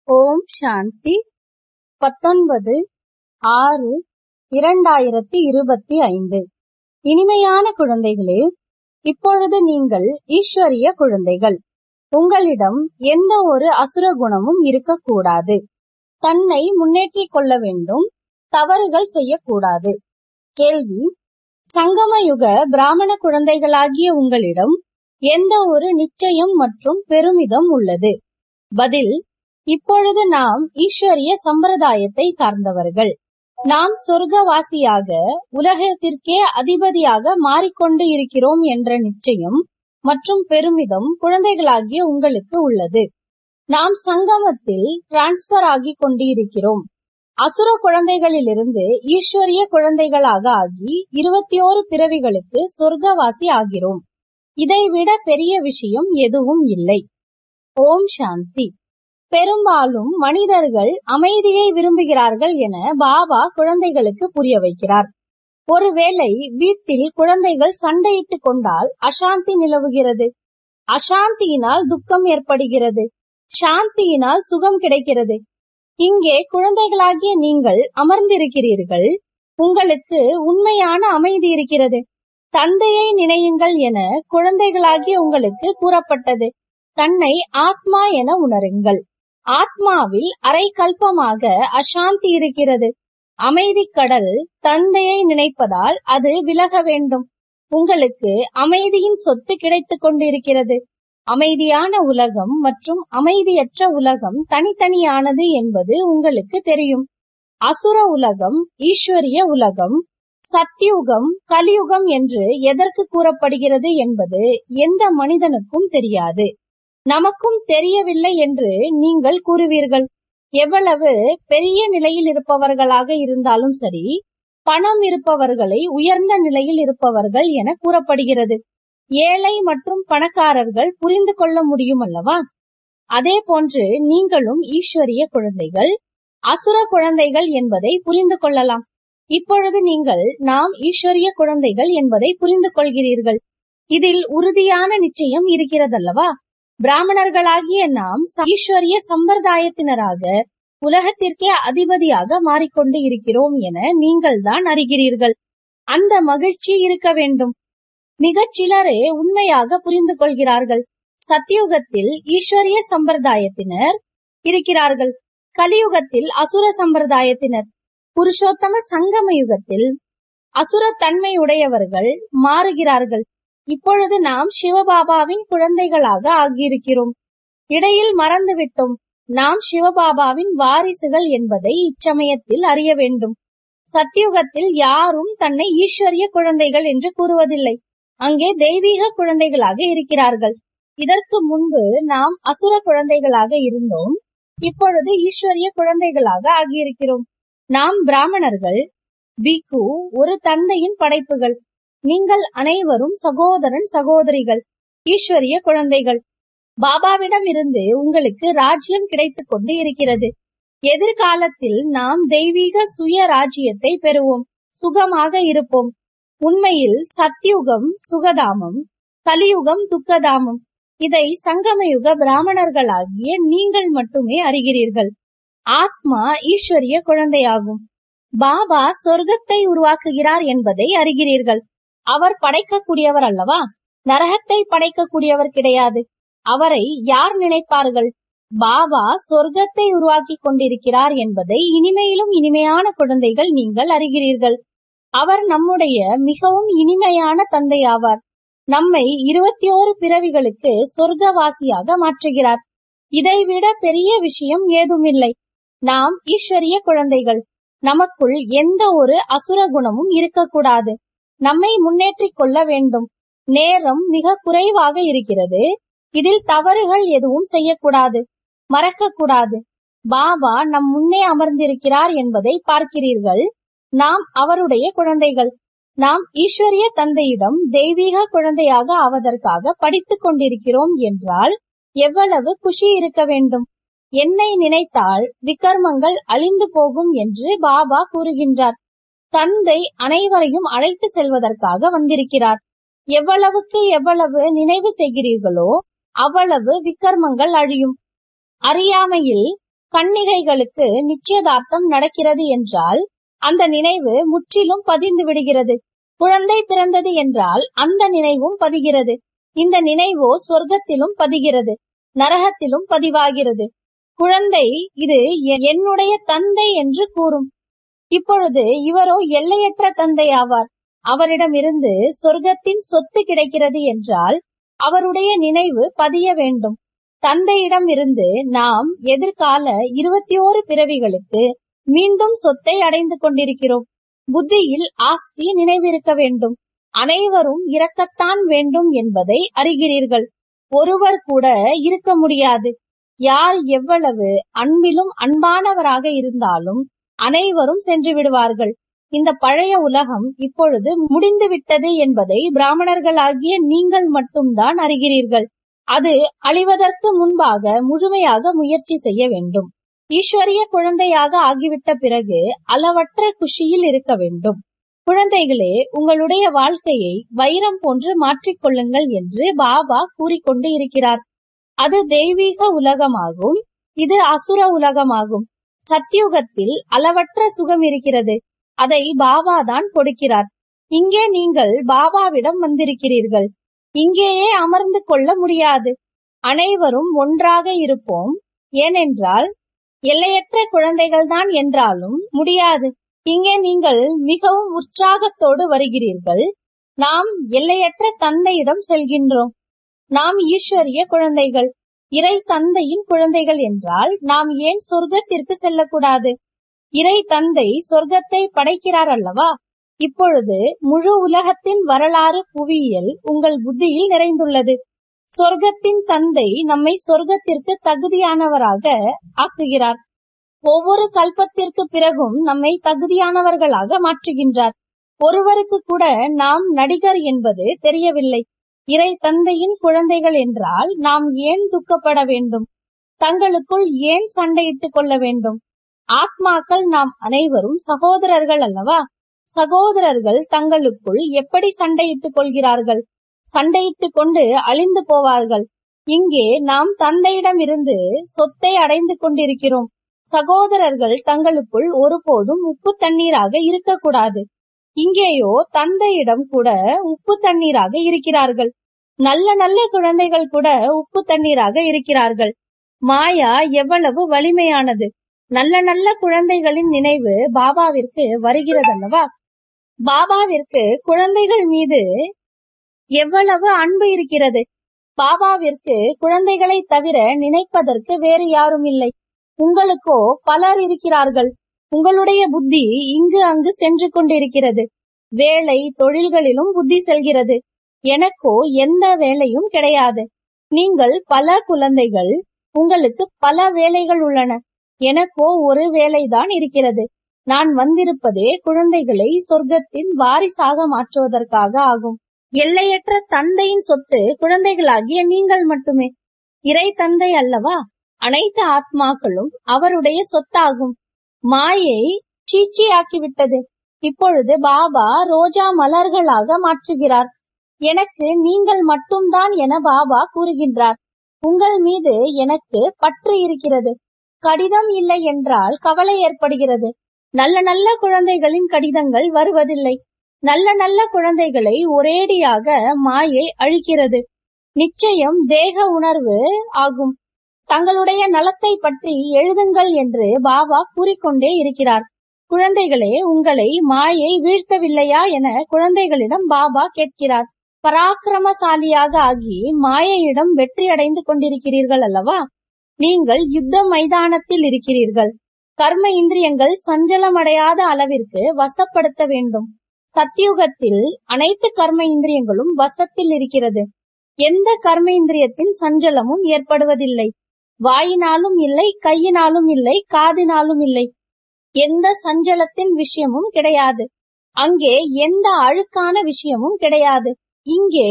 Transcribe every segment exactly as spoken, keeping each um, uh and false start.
ஓம் சாந்தி. பத்தொன்பது ஆறு இரண்டாயிரத்தி இருபத்தி ஐந்து. இனிமையான குழந்தைகளே, இப்பொழுது நீங்கள் ஈஸ்வரிய குழந்தைகள். உங்களிடம் எந்த ஒரு அசுர குணமும் இருக்கக்கூடாது. தன்னை முன்னேற்றிக் கொள்ள வேண்டும், தவறுகள் செய்யக்கூடாது. கேள்வி: சங்கமயுக பிராமண குழந்தைகளாகிய உங்களிடம் எந்த ஒரு நிச்சயம் மற்றும் பெருமிதம் உள்ளது? பதில்: இப்பொழுது நாம் ஈஸ்வரிய சம்பிரதாயத்தை சார்ந்தவர்கள். நாம் சொர்க்கவாசியாக உலகத்திற்கே அதிபதியாக மாறிக்கொண்டு இருக்கிறோம் என்ற நிச்சயம் மற்றும் பெருமிதம் குழந்தைகளாகிய உங்களுக்கு உள்ளது. நாம் சங்கமத்தில் டிரான்ஸ்பர் ஆகி கொண்டு இருக்கிறோம். அசுர குழந்தைகளிலிருந்து ஈஸ்வரிய குழந்தைகளாக ஆகி இருபத்தி ஓரு பிறவிகளுக்கு சொர்க்கவாசி ஆகிறோம். இதைவிட பெரிய விஷயம் எதுவும் இல்லை. ஓம் சாந்தி. பெரும்பாலும் மனிதர்கள் அமைதியை விரும்புகிறார்கள் என பாபா குழந்தைகளுக்கு புரிய வைக்கிறார். ஒருவேளை வீட்டில் குழந்தைகள் சண்டையிட்டுக் கொண்டால் அசாந்தி நிலவுகிறது. அசாந்தியினால் துக்கம் ஏற்படுகிறது. சாந்தியினால் சுகம் கிடைக்கிறது. இங்கே குழந்தைகளாகிய நீங்கள் அமர்ந்திருக்கிறீர்கள். உங்களுக்கு உண்மையான அமைதி இருக்கிறது. தந்தையை நினையுங்கள் என குழந்தைகளாகிய உங்களுக்கு கூறப்பட்டது. தன்னை ஆத்மா என உணருங்கள். ஆத்மாவில் அரை கல்பமாக அசாந்தி இருக்கிறது. அமைதி கடல் தந்தையை நினைப்பதால் அது விலக வேண்டும். உங்களுக்கு அமைதியின் சொத்து கிடைத்துக் கொண்டிருக்கிறது. அமைதியான உலகம் மற்றும் அமைதியற்ற உலகம் தனித்தனியானது என்பது உங்களுக்கு தெரியும். அசுர உலகம், ஈஸ்வரிய உலகம், சத்யுகம், கலியுகம் என்று எதற்கு கூறப்படுகிறது என்பது எந்த மனிதனுக்கும் தெரியாது. நமக்கும் தெரியவில்லை என்று நீங்கள் கூறுவீர்கள். எவ்வளவு பெரிய நிலையில் இருப்பவர்களாக இருந்தாலும் சரி, பணம் இருப்பவர்களை உயர்ந்த நிலையில் இருப்பவர்கள் என கூறப்படுகிறது. ஏழை மற்றும் பணக்காரர்கள் புரிந்து கொள்ள முடியும் அல்லவா? அதே போன்று நீங்களும் ஈஸ்வரிய குழந்தைகள், அசுர குழந்தைகள் என்பதை புரிந்து கொள்ளலாம். இப்பொழுது நீங்கள் நாம் ஈஸ்வரிய குழந்தைகள் என்பதை புரிந்து கொள்கிறீர்கள். இதில் உறுதியான நிச்சயம் இருக்கிறதல்லவா? பிராமணர்களாகிய நாம் ஈஸ்வரிய சம்பிரதாயத்தினராக உலகத்திற்கே அதிபதியாக மாறிக்கொண்டு இருக்கிறோம் என நீங்கள் தான் அறிகிறீர்கள். அந்த மகிழ்ச்சி இருக்க வேண்டும். மிகச் சிலரே உண்மையாக புரிந்து கொள்கிறார்கள். சத்தியுகத்தில் ஈஸ்வரிய சம்பிரதாயத்தினர் இருக்கிறார்கள். கலியுகத்தில் அசுர சம்பிரதாயத்தினர். புருஷோத்தம சங்கம யுகத்தில் அசுர தன்மையுடையவர்கள் மாறுகிறார்கள். இப்பொழுது நாம் சிவபாபாவின் குழந்தைகளாக ஆகியிருக்கிறோம். இடையில் மறந்துவிட்டோம். நாம் சிவபாபாவின் வாரிசுகள் என்பதை இச்சமயத்தில் அறிய வேண்டும். சத்தியுகத்தில் யாரும் தன்னை ஈஸ்வரிய குழந்தைகள் என்று கூறுவதில்லை. அங்கே தெய்வீக குழந்தைகளாக இருக்கிறார்கள். இதற்கு முன்பு நாம் அசுர குழந்தைகளாக இருந்தோம். இப்பொழுது ஈஸ்வரிய குழந்தைகளாக ஆகியிருக்கிறோம். நாம் பிராமணர்கள், பிக்கு, ஒரு தந்தையின் படைப்புகள். நீங்கள் அனைவரும் சகோதரன் சகோதரிகள், ஈஸ்வரிய குழந்தைகள். பாபாவிடம் இருந்து உங்களுக்கு ராஜ்யம் கிடைத்துக் கொண்டு இருக்கிறது. எதிர்காலத்தில் நாம் தெய்வீக சுய ராஜ்யத்தை பெறுவோம். சுகமாக இருப்போம். உண்மையில் சத்யுகம் சுகதாமம், கலியுகம் துக்கதாமம். இதை சங்கமயுக பிராமணர்களாகிய நீங்கள் மட்டுமே அறிகிறீர்கள். ஆத்மா ஈஸ்வரிய குழந்தையாகும். பாபா சொர்க்கத்தை உருவாக்குகிறார் என்பதை அறிகிறீர்கள். அவர் படைக்கக்கூடியவர் அல்லவா? நரகத்தை படைக்கக்கூடியவர் கிடையாது. அவரை யார் நினைப்பார்கள்? பாபா சொர்க்கத்தை உருவாக்கி கொண்டிருக்கிறார் என்பதை இனிமையிலும் இனிமையான குழந்தைகள் நீங்கள் அறிகிறீர்கள். அவர் நம்முடைய மிகவும் இனிமையான தந்தை ஆவார். நம்மை இருபத்தி ஓரு பிறவிகளுக்கு சொர்க்கவாசியாக மாற்றுகிறார். இதைவிட பெரிய விஷயம் ஏதுமில்லை. நாம் ஈஸ்வரிய குழந்தைகள். நமக்குள் எந்த ஒரு அசுர குணமும் இருக்கக்கூடாது. நம்மை முன்னேற்றிக் கொள்ள வேண்டும். நேரம் மிக குறைவாக இருக்கிறது. இதில் தவறுகள் எதுவும் செய்யக்கூடாது, மறக்கக்கூடாது. பாபா நம் முன்னே அமர்ந்திருக்கிறார் என்பதை பார்க்கிறீர்கள். நாம் அவருடைய குழந்தைகள். நாம் ஈஸ்வரிய தந்தையிடம் தெய்வீக குழந்தையாக ஆவதற்காக படித்துக் கொண்டிருக்கிறோம் என்றால் எவ்வளவு குஷி இருக்க வேண்டும். என்னை நினைத்தால் விகர்மங்கள் அழிந்து போகும் என்று பாபா கூறுகின்றார். தந்தை அனைவரையும் அழைத்து செல்வதற்காக வந்திருக்கிறார். எவ்வளவுக்கு எவ்வளவு நினைவு செய்கிறீர்களோ அவ்வளவு விகர்மங்கள் அழியும். அறியாமையில் கன்னிகைகளுக்கு நிச்சயதார்த்தம் நடக்கிறது என்றால் அந்த நினைவு முற்றிலும் பதிந்து விடுகிறது. குழந்தை பிறந்தது என்றால் அந்த நினைவும் பதிகிறது. இந்த நினைவோ சொர்க்கத்திலும் பதிகிறது, நரகத்திலும் பதிவாகிறது. குழந்தை இது என்னுடைய தந்தை என்று கூறும். இப்பொழுது இவரோ எல்லையற்ற தந்தை ஆவார். அவரிடமிருந்து சொர்க்கத்தின் சொத்து கிடைக்கிறது என்றால் அவருடைய நினைவு பதிய வேண்டும். தந்தையிடம் இருந்து நாம் எதிர்கால இருபத்தி ஓரு பிறவிகளுக்கு மீண்டும் சொத்தை அடைந்து கொண்டிருக்கிறோம். புத்தியில் ஆஸ்தி நினைவிருக்க வேண்டும். அனைவரும் இறக்கத்தான் வேண்டும் என்பதை அறிகிறீர்கள். ஒருவர் கூட இருக்க முடியாது. யார் எவ்வளவு அன்பிலும் அன்பானவராக இருந்தாலும் அனைவரும் சென்று விடுவார்கள். இந்த பழைய உலகம் இப்பொழுது முடிந்து விட்டது என்பதை பிராமணர்களாகிய நீங்கள் மட்டும்தான் அறிகிறீர்கள். அது அழிவதற்கு முன்பாக முழுமையாக முயற்சி செய்ய வேண்டும். ஈஸ்வரிய குழந்தையாக ஆகிவிட்ட பிறகு அளவற்ற குஷியில் இருக்க வேண்டும். குழந்தைகளே, உங்களுடைய வாழ்க்கையை வைரம் போன்று மாற்றிக்கொள்ளுங்கள் என்று பாபா கூறிக்கொண்டு இருக்கிறார். அது தெய்வீக உலகமாகும், இது அசுர உலகமாகும். சத்தியுகத்தில் அளவற்ற சுகம் இருக்கிறது. அதை பாபா தான் கொடுக்கிறார். இங்கே நீங்கள் பாபாவிடம் வந்திருக்கிறீர்கள். இங்கேயே அமர்ந்து கொள்ள முடியாது. அனைவரும் ஒன்றாக இருப்போம். ஏனென்றால் எல்லையற்ற குழந்தைகள் தான் என்றாலும் முடியாது. இங்கே நீங்கள் மிகவும் உற்சாகத்தோடு வருகிறீர்கள். நாம் எல்லையற்ற தந்தையிடம் செல்கின்றோம். நாம் ஈஸ்வரிய குழந்தைகள், இறை தந்தையின் குழந்தைகள் என்றால் நாம் ஏன் சொர்க்கத்திற்கு செல்லக்கூடாது? இறை தந்தை சொர்க்கத்தை படைக்கிறார் அல்லவா? இப்பொழுது முழு உலகத்தின் வரலாறு புவியியல் உங்கள் புத்தியில் நிறைந்துள்ளது. சொர்க்கத்தின் தந்தை நம்மை சொர்க்கத்திற்கு தகுதியானவராக ஆக்குகிறார். ஒவ்வொரு கல்பத்திற்கு பிறகும் நம்மை தகுதியானவர்களாக மாற்றுகின்றார். ஒருவருக்கு கூட நாம் நடிகர் என்பது தெரியவில்லை. இறை தந்தையின் குழந்தைகள் என்றால் நாம் ஏன் துக்கப்பட வேண்டும்? தங்களுக்குள் ஏன் சண்டையிட்டுக் கொள்ள வேண்டும்? ஆத்மாக்கள் நாம் அனைவரும் சகோதரர்கள் அல்லவா? சகோதரர்கள் தங்களுக்குள் எப்படி சண்டையிட்டுக் கொள்கிறார்கள்? சண்டையிட்டுக் கொண்டு அழிந்து போவார்கள். இங்கே நாம் தந்தையிடம் இருந்து சொத்தை அடைந்து கொண்டிருக்கிறோம். சகோதரர்கள் தங்களுக்குள் ஒருபோதும் உப்பு தண்ணீராக இருக்கக்கூடாது. இங்கேயோ தந்தையிடம் கூட உப்பு தண்ணீராக இருக்கிறார்கள். நல்ல நல்ல குழந்தைகள் கூட உப்பு தண்ணீராக இருக்கிறார்கள். மாயா எவ்வளவு வலிமையானது! நல்ல நல்ல குழந்தைகளின் நினைவு பாபாவிற்கு வருகிறதல்லவா? பாபாவிற்கு குழந்தைகள் மீது எவ்வளவு அன்பு இருக்கிறது! பாபாவிற்கு குழந்தைகளை தவிர நினைப்பதற்கு வேறு யாரும் இல்லை. உங்களுக்கோ பலர் இருக்கிறார்கள். உங்களுடைய புத்தி இங்கு அங்கு சென்று கொண்டிருக்கிறது. வேலை தொழில்களிலும் புத்தி செல்கிறது. எனக்கோ எந்த வேலையும் கிடையாது. நீங்கள் பல குழந்தைகள், உங்களுக்கு பல வேலைகள் உள்ளன. எனக்கோ ஒரு வேலைதான் இருக்கிறது. நான் வந்திருப்பதே குழந்தைகளை சொர்க்கத்தின் வாரிசாக மாற்றுவதற்காக ஆகும். எல்லையற்ற தந்தையின் சொத்து குழந்தைகளாகிய நீங்கள் மட்டுமே. இறை தந்தை அல்லவா? அனைத்து ஆத்மாக்களும் அவருடைய சொத்தாகும். மாயை சீச்சி ஆக்கிவிட்டது. இப்பொழுது பாபா ரோஜா மலர்களாக மாற்றுகிறார். எனக்கு நீங்கள் மட்டும்தான் என பாபா கூறுகின்றார். உங்கள் மீது எனக்கு பற்று இருக்கிறது. கடிதம் இல்லை என்றால் கவலை ஏற்படுகிறது. நல்ல நல்ல குழந்தைகளின் கடிதங்கள் வருவதில்லை. நல்ல நல்ல குழந்தைகளை ஒரேடியாக மாயை அழிக்கிறது. நிச்சயம் தேக உணர்வு ஆகும். தங்களுடைய நலத்தை பற்றி எழுதுங்கள் என்று பாபா கூறிக்கொண்டே இருக்கிறார். குழந்தைகளே, உங்களை மாயை வீழ்த்தவில்லையா என குழந்தைகளிடம் பாபா கேட்கிறார். பராக்கிரமசாலியாக ஆகி மாயையிடம் வெற்றி அடைந்து கொண்டிருக்கிறீர்கள் அல்லவா? நீங்கள் யுத்த மைதானத்தில் இருக்கிறீர்கள். கர்ம இந்திரியங்கள் சஞ்சலமடையாத அளவிற்கு வசப்படுத்த வேண்டும். சத்தியுகத்தில் அனைத்து கர்ம இந்திரியங்களும் வசத்தில் இருக்கிறது. எந்த கர்ம இந்திரியத்தின் சஞ்சலமும் ஏற்படுவதில்லை. வாயினாலும் இல்லை, கையினாலும் இல்லை, காதினாலும் இல்லை. எந்த சஞ்சலத்தின் விஷயமும் கிடையாது. அங்கே எந்த அழுக்கான விஷயமும் கிடையாது. இங்கே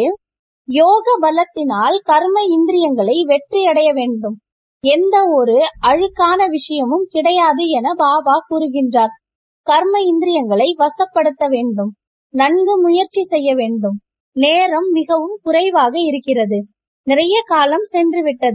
யோக பலத்தினால் கர்ம இந்திரியங்களை வெற்றி அடைய வேண்டும். எந்த ஒரு அழுக்கான விஷயமும் கிடையாது என பாபா கூறுகின்றார். கர்ம இந்திரியங்களை வசப்படுத்த வேண்டும். நன்கு முயற்சி செய்ய வேண்டும். நேரம் மிகவும் குறைவாக இருக்கிறது. நிறைய காலம் சென்று விட்டது.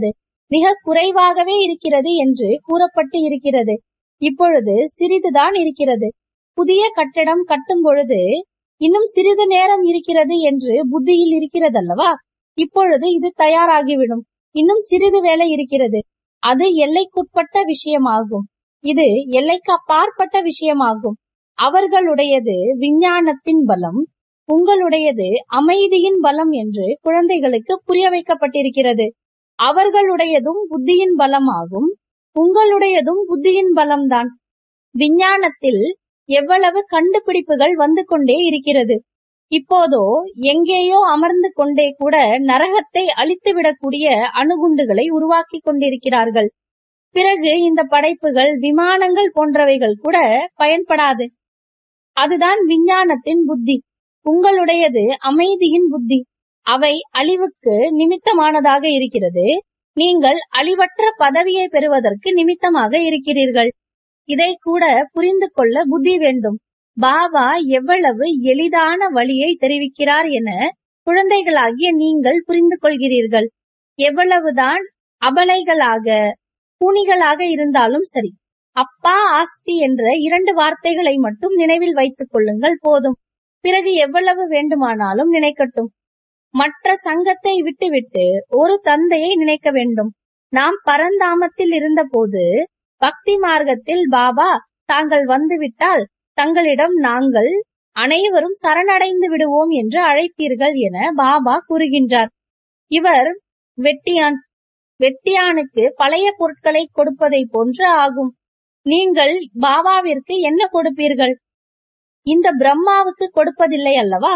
மிக குறைவாகவே இருக்கிறது என்று கூறப்பட்டு இருக்கிறது. இப்பொழுது சிறிதுதான் இருக்கிறது. புதிய கட்டடம் கட்டும் பொழுது இன்னும் சிறிது நேரம் இருக்கிறது என்று புத்தியில் இருக்கிறதல்லவா? இப்பொழுது இது தயாராகிவிடும். இன்னும் சிறிது வேலை இருக்கிறது. அது எல்லைக்குட்பட்ட விஷயமாகும். இது எல்லைக்கு அப்பாற்பட்ட விஷயமாகும். அவர்களுடையது விஞ்ஞானத்தின் பலம், உங்களுடையது அமைதியின் பலம் என்று குழந்தைகளுக்கு புரிய வைக்கப்பட்டிருக்கிறது. அவர்களுடையதும் புத்தியின் பலமாகும், உங்களுடையதும் புத்தியின் பலம்தான். விஞ்ஞானத்தில் எவ்வளவு கண்டுபிடிப்புகள் வந்து கொண்டே இருக்கிறது. இப்போதோ எங்கேயோ அமர்ந்து கொண்டே கூட நரகத்தை அழித்துவிடக்கூடிய அணுகுண்டுகளை உருவாக்கி கொண்டிருக்கிறார்கள். பிறகு இந்த படைப்புகள் விமானங்கள் போன்றவைகள் கூட பயன்படாது. அதுதான் விஞ்ஞானத்தின் புத்தி. உங்களுடையது அமைதியின் புத்தி. அவை அழிவுக்கு நிமித்தமானதாக இருக்கிறது. நீங்கள் அழிவற்ற பதவியை பெறுவதற்கு நிமித்தமாக இருக்கிறீர்கள். இதை கூட புரிந்து கொள்ள புத்தி வேண்டும். பாபா எவ்வளவு எளிதான வழியை தெரிவிக்கிறார் என குழந்தைகளாகிய நீங்கள் புரிந்து கொள்கிறீர்கள். எவ்வளவுதான் அபலைகளாக கூனிகளாக இருந்தாலும் சரி, அப்பா ஆஸ்தி என்ற இரண்டு வார்த்தைகளை மட்டும் நினைவில் வைத்துக் கொள்ளுங்கள் போதும். பிறகு எவ்வளவு வேண்டுமானாலும் நினைக்கட்டும். மற்ற சங்கத்தை விட்டுவிட்டு ஒரு தந்தையை நினைக்க வேண்டும். நாம் பரந்தாமத்தில் இருந்த போது பக்தி மார்க்கத்தில் பாபா தாங்கள் வந்துவிட்டால் தங்களிடம் நாங்கள் அனைவரும் சரணடைந்து விடுவோம் என்று அழைத்தீர்கள் என பாபா கூறுகின்றார். இவர் வெட்டியான். வெட்டியானுக்கு பழைய பொருட்களை கொடுப்பதை போன்று ஆகும். நீங்கள் பாபாவிற்கு என்ன கொடுப்பீர்கள்? இந்த பிரம்மாவுக்கு கொடுப்பதில்லை அல்லவா?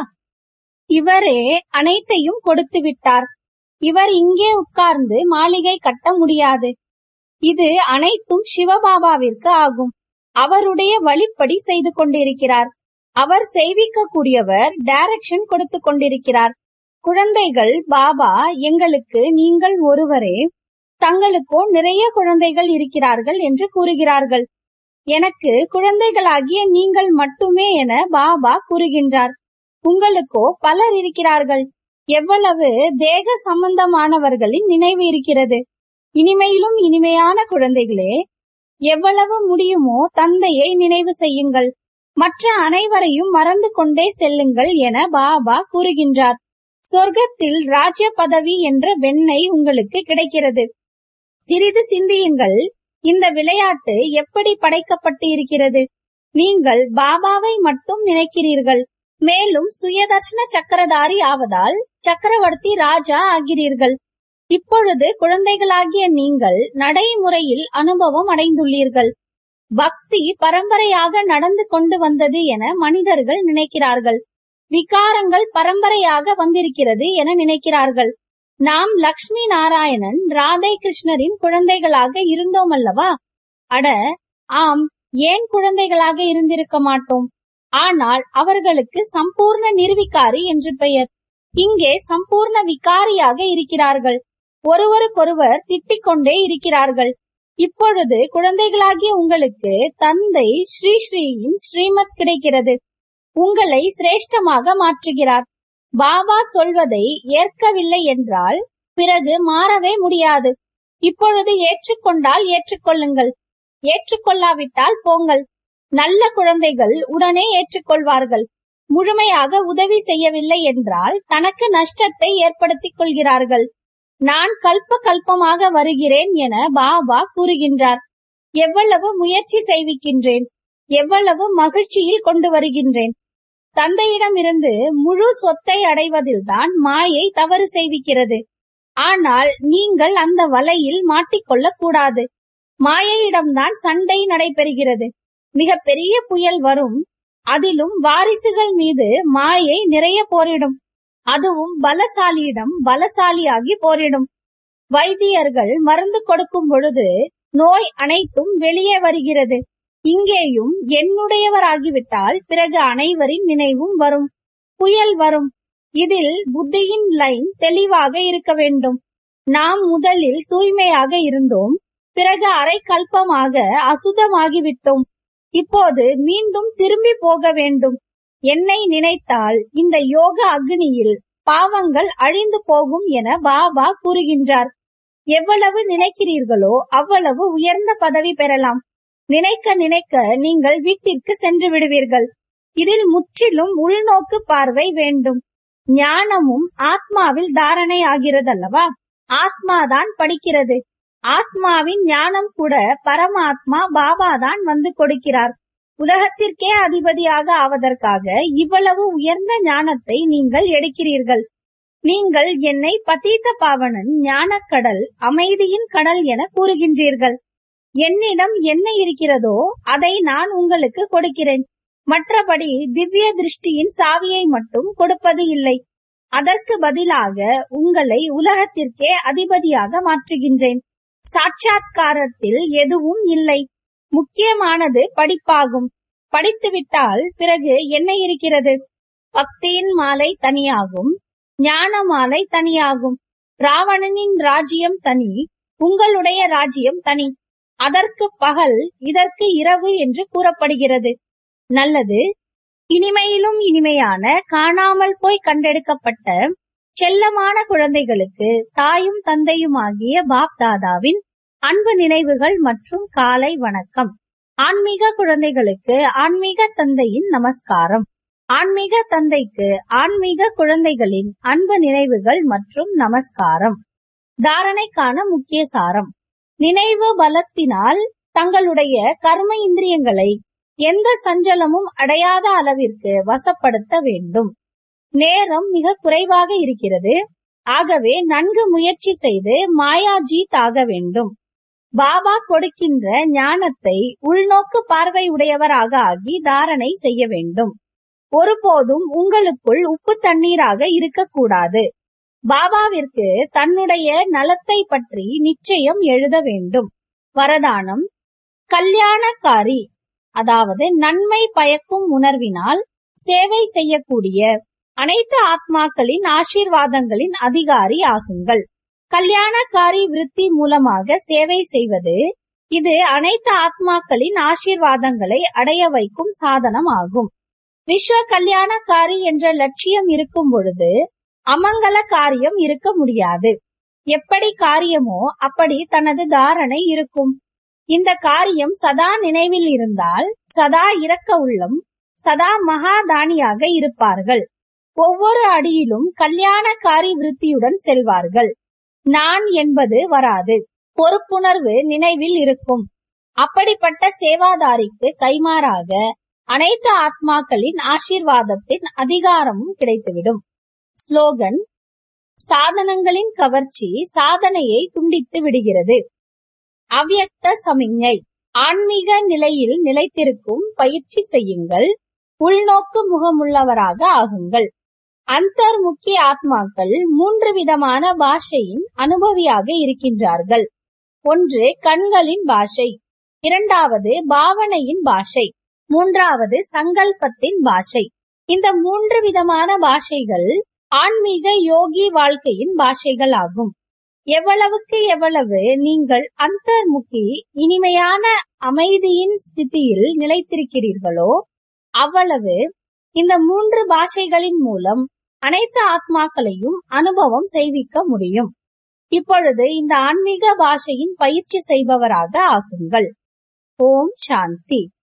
இவரே அனைத்தையும் கொடுத்து விட்டார். இவர் இங்கே உட்கார்ந்து மாளிகை கட்ட முடியாது. இது அனைத்தும் சிவபாபாவிற்கு ஆகும். அவருடைய வழிப்படி செய்து கொண்டிருக்கிறார். அவர் செய்விக்க கூடியவர், டைரக்ஷன் கொடுத்து கொண்டிருக்கிறார். குழந்தைகள், பாபா எங்களுக்கு நீங்கள் ஒருவரே, தங்களுக்கோ நிறைய குழந்தைகள் இருக்கிறார்கள் என்று கூறுகிறார்கள். எனக்கு குழந்தைகளாகிய நீங்கள் மட்டுமே என பாபா கூறுகின்றார். உங்களுக்கோ பலர் இருக்கிறார்கள். எவ்வளவு தேக சம்பந்தமானவர்களின் நினைவு இருக்கிறது. இனிமையிலும் இனிமையான குழந்தைகளே, எவ்வளவு முடியுமோ தந்தையை நினைவு செய்யுங்கள். மற்ற அனைவரையும் மறந்து கொண்டே செல்லுங்கள் என பாபா கூறுகின்றார். சொர்க்கத்தில் ராஜ்ய பதவி என்ற வெண்ணெய் உங்களுக்கு கிடைக்கிறது. சிறிது சிந்தியுங்கள். இந்த விளையாட்டு எப்படி படைக்கப்பட்டு இருக்கிறது? நீங்கள் பாபாவை மட்டும் நினைக்கிறீர்கள். மேலும் சுயதர்ஷன சக்கரதாரி ஆவதால் சக்கரவர்த்தி ராஜா ஆகிறீர்கள். இப்பொழுது குழந்தைகளாகிய நீங்கள் நடைமுறையில் அனுபவம் அடைந்துள்ளீர்கள். பக்தி பரம்பரையாக நடந்து கொண்டு வந்தது என மனிதர்கள் நினைக்கிறார்கள். விகாரங்கள் பரம்பரையாக வந்திருக்கிறது என நினைக்கிறார்கள். நாம் லக்ஷ்மி நாராயணன் ராதை கிருஷ்ணரின் குழந்தைகளாக இருந்தோம் அல்லவா? அட ஆம், ஏன் குழந்தைகளாக இருந்திருக்க மாட்டோம்? ஆனால் அவர்களுக்கு சம்பூர்ண நிர்விகாரி என்று பெயர். இங்கே சம்பூர்ண விகாரியாக இருக்கிறார்கள். ஒருவருக்கொருவர் திட்டிக் கொண்டே இருக்கிறார்கள். இப்பொழுது குழந்தைகளாகிய உங்களுக்கு தந்தை ஸ்ரீ ஸ்ரீயின் ஸ்ரீமத் கிடைக்கிறது. உங்களை சிரேஷ்டமாக மாற்றுகிறார். பாபா சொல்வதை ஏற்கவில்லை என்றால் பிறகு மாறவே முடியாது. இப்பொழுது ஏற்றுக்கொண்டால் ஏற்றுக்கொள்ளுங்கள், ஏற்றுக்கொள்ளாவிட்டால் போங்கள். நல்ல குழந்தைகள் உடனே ஏற்றுக்கொள்வார்கள். முழுமையாக உதவி செய்யவில்லை என்றால் தனக்கு நஷ்டத்தை ஏற்படுத்திக் கொள்கிறார்கள். நான் கல்ப கல்பமாக வருகிறேன் என பாபா கூறுகின்றார். எவ்வளவு முயற்சி செய்விக்கின்றேன், எவ்வளவு மகிழ்ச்சியில் கொண்டு வருகின்றேன். தந்தையிடமிருந்து முழு சொத்தை அடைவதில்தான் மாயை தவறு செய்விக்கிறது. ஆனால் நீங்கள் அந்த வலையில் மாட்டிக்கொள்ளக் கூடாது. மாயையிடம்தான் சண்டை நடைபெறுகிறது. மிக பெரிய புயல் வரும். அதிலும் வாரிசுகள் மீது மாயை நிறைய போரிடும். அதுவும் பலசாலியிடம் பலசாலியாகி போரிடும். வைத்தியர்கள் மருந்து கொடுக்கும் பொழுது நோய் அனைத்தும் வெளியே வருகிறது. இங்கேயும் என்னுடையவராகிவிட்டால் பிறகு அனைவரின் நினைவும் வரும். புயல் வரும். இதில் புத்தியின் லைன் தெளிவாக இருக்க வேண்டும். நாம் முதலில் தூய்மையாக இருந்தோம். பிறகு அரை கல்பமாக அசுத்தமாகிவிட்டோம். இப்போது மீண்டும் திரும்பி போக வேண்டும். என்னை நினைத்தால் இந்த யோக அக்னியில் பாவங்கள் அழிந்து போகும் என பாபா கூறுகின்றார். எவ்வளவு நினைக்கிறீர்களோ அவ்வளவு உயர்ந்த பதவி பெறலாம். நினைக்க நினைக்க நீங்கள் வீட்டிற்கு சென்று விடுவீர்கள். இதில் முற்றிலும் உள்நோக்கு பார்வை வேண்டும். ஞானமும் ஆத்மாவில் தாரணை ஆகிறதல்லவா? ஆத்மாதான் படிக்கிறது. ஆத்மாவின் ஞானம் கூட பரமாத்மா பாபாதான் வந்து கொடுக்கிறார். உலகத்திற்கே அதிபதியாக ஆவதற்காக இவ்வளவு உயர்ந்த ஞானத்தை நீங்கள் எடுக்கிறீர்கள். நீங்கள் என்னை பதீத பாவனன், ஞானக்கடல், அமைதியின் கடல் என கூறுகின்றீர்கள். என்னிடம் என்ன இருக்கிறதோ அதை நான் உங்களுக்கு கொடுக்கிறேன். மற்றபடி திவ்ய திருஷ்டியின் சாவியை மட்டும் கொடுப்பது இல்லை. அதற்கு பதிலாக உங்களை உலகத்திற்கே அதிபதியாக மாற்றுகின்றேன். சாட்சாத்காரத்தில் எதுவும் இல்லை. முக்கியமானது படிப்பாகும். படித்துவிட்டால் பிறகு என்ன இருக்கிறது? பக்தியின் மாலை தனியாகும், ஞான மாலை தனியாகும். ராவணனின் ராஜ்யம் தனி, உங்களுடைய ராஜ்யம் தனி. அதற்கு பகல், இதற்கு இரவு என்று கூறப்படுகிறது. நல்லது. இனிமையிலும் இனிமையான காணாமல் போய் கண்டெடுக்கப்பட்ட செல்லமான குழந்தைகளுக்கு தாயும் தந்தையுமாகிய பாப் தாதாவின் அன்பு நினைவுகள் மற்றும் காலை வணக்கம். ஆன்மீக குழந்தைகளுக்கு ஆன்மீக தந்தையின் நமஸ்காரம். ஆன்மீக தந்தைக்கு ஆன்மீக குழந்தைகளின் அன்பு நினைவுகள் மற்றும் நமஸ்காரம். தாரணைக்கான முக்கிய சாரம்: நினைவு பலத்தினால் தங்களுடைய கர்ம இந்திரியங்களை எந்த சஞ்சலமும் அடையாத அளவிற்கு வசப்படுத்த வேண்டும். நேரம் மிக குறைவாக இருக்கிறது. ஆகவே நன்கு முயற்சி செய்து மாயாஜீத் ஆக வேண்டும். பாபா கொடுக்கின்ற ஞானத்தை உள்நோக்கு பார்வை உடையவராக ஆகி தாரணை செய்ய வேண்டும். ஒருபோதும் உங்களுக்குள் உப்பு தண்ணீராக இருக்கக்கூடாது. பாபாவிற்கு தன்னுடைய நலத்தை பற்றி நிச்சயம் எழுத வேண்டும். வரதானம்: கல்யாணக்காரி, அதாவது நன்மை பயக்கும் உணர்வினால் சேவை செய்யக்கூடிய அனைத்து ஆத்மாக்களின் ஆசீர்வாதங்களின் அதிகாரி ஆகுங்கள். கல்யாணக்காரி விருத்தி மூலமாக சேவை செய்வது, இது அனைத்து ஆத்மாக்களின் ஆசீர்வாதங்களை அடைய வைக்கும் சாதனம் ஆகும். விஸ்வ கல்யாணக்காரி என்ற லட்சியம் இருக்கும் பொழுது அமங்கல காரியம் இருக்க முடியாது. எப்படி காரியமோ அப்படி தனது தாரணை இருக்கும். இந்த காரியம் சதா நினைவில் இருந்தால் சதா இரக்க உள்ளம், சதா மகாதானியாக இருப்பார்கள். ஒவ்வொரு அடியிலும் கல்யாணக்காரி விருத்தியுடன் செல்வார்கள். நான் என்பது வராது. பொறுப்புணர்வு நினைவில் இருக்கும். அப்படிப்பட்ட சேவாதாரிக்கு கைமாறாக அனைத்து ஆத்மாக்களின் ஆசீர்வாதத்தின் அதிகாரமும் கிடைத்துவிடும். ஸ்லோகன்: சாதனங்களின் கவர்ச்சி சாதனையை துண்டித்து விடுகிறது. அவ்யக்த சமிஞ்ஞை: ஆன்மீக நிலையில் நிலைத்திருக்கும் பயிற்சி செய்யுங்கள். உள்நோக்கு முகமுள்ளவராக ஆகுங்கள். அந்தர்முக்கிய ஆத்மாக்கள் மூன்று விதமான பாஷையின் அனுபவியாக இருக்கின்றார்கள். ஒன்று கண்களின் பாஷை, இரண்டாவது பாவனையின் பாஷை, மூன்றாவது சங்கல்பத்தின் பாஷை. இந்த மூன்று விதமான பாஷைகள் ஆன்மீக யோகி வாழ்க்கையின் பாஷைகள் ஆகும். எவ்வளவுக்கு எவ்வளவு நீங்கள் அந்தர்முகி இனிமையான அமைதியின் ஸ்திதியில் நிலைத்திருக்கிறீர்களோ அவ்வளவு இந்த மூன்று பாஷைகளின் மூலம் அனைத்து ஆத்மாக்களையும் அனுபவம் செய்விக்க முடியும். இப்பொழுது இந்த ஆன்மீக பாஷையின் பயிற்சி செய்பவராக ஆகுங்கள். ஓம் சாந்தி.